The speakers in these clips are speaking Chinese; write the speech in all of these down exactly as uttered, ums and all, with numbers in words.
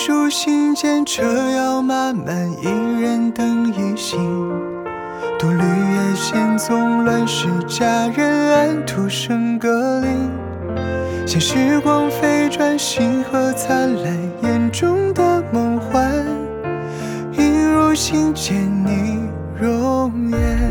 书信笺，车摇马满，一人等一行。独绿叶闲纵，乱世佳人安，徒生歌铃。现时光飞转，星河灿烂，眼中的梦幻，映入心间你容颜。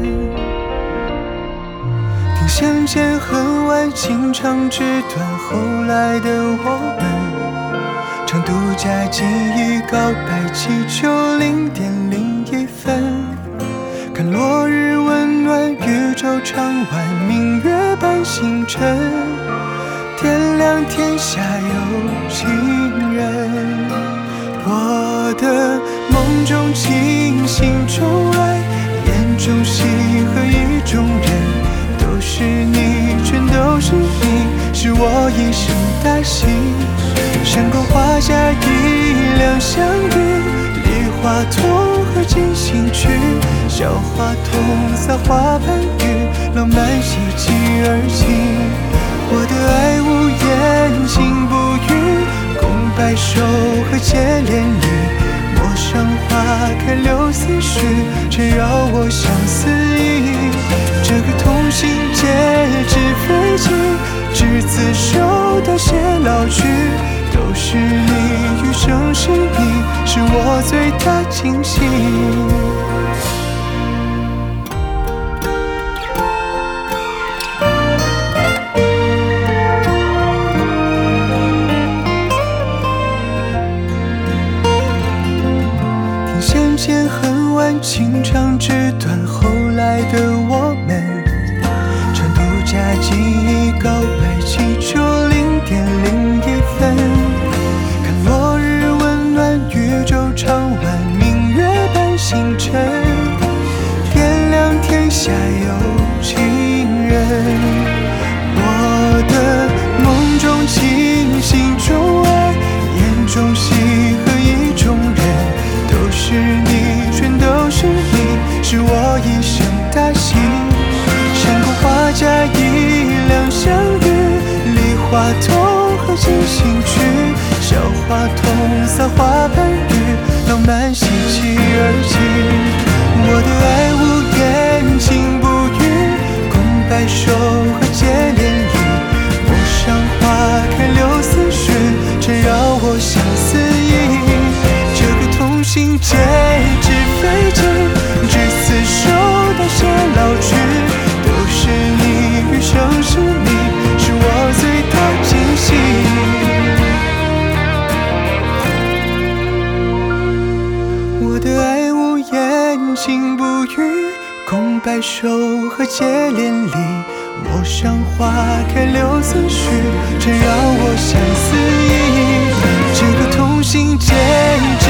听相见恨晚，情长纸短，后来的我们，常独家记忆，告白祈求零点零一分。看落日温暖，宇宙长晚，明月伴星辰，点亮天下有情人。我的梦中情，心中爱，眼中喜和意中人，都是你，全都是你，是我一生大幸。山沟画下一两相遇，梨花痛和进行曲，小花筒撒花瓣雨，浪漫喜极而泣。我的爱无言，情不语，共白首和结连理。陌上花开柳丝絮，缠绕我相思意。这个同心结纸飞机，执子手到偕老去，都是你，余生是你，是我最大惊喜。相见恨晚，情长纸短，后来的我们，常独家记忆，告白祈求零点零一分。看落日温暖，宇宙长晚，明月伴星辰，点亮天下有情人。我的梦中情，心中爱，眼中喜和意中人，都是你，全都是你，是我一生大幸。山沟画家一两相遇，梨花痛和进行曲，小花筒撒花瓣雨，浪漫喜极而泣。我的爱无言，情不语，共白首和结连理。陌上花开柳丝絮，缠绕我相思意。同心结纸飞机，执子手到偕老去，都是你，余生是你，是我最大惊喜。我的爱无言，情不语，共白首和结连理。陌上花开柳丝絮，缠绕我相思意。这个同心结纸